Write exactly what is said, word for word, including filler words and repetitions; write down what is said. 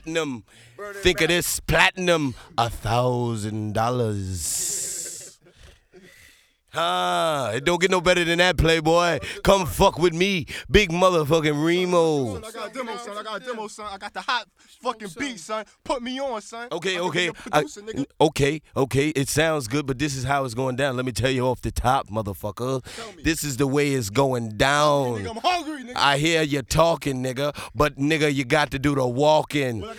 platinum. Think of this platinum, a thousand dollars. Ah, it don't get no better than that, Playboy. Come fuck with me, big motherfucking Remo. I got a demo, son. I got a demo, son. I got the hot fucking beat, son. Put me on, son. Okay, I okay, I, producer, I, okay, okay. It sounds good, but this is how it's going down. Let me tell you off the top, motherfucker. This is the way it's going down. Nigga, I'm hungry, nigga. I hear you talking, nigga, but nigga, you got to do the walking.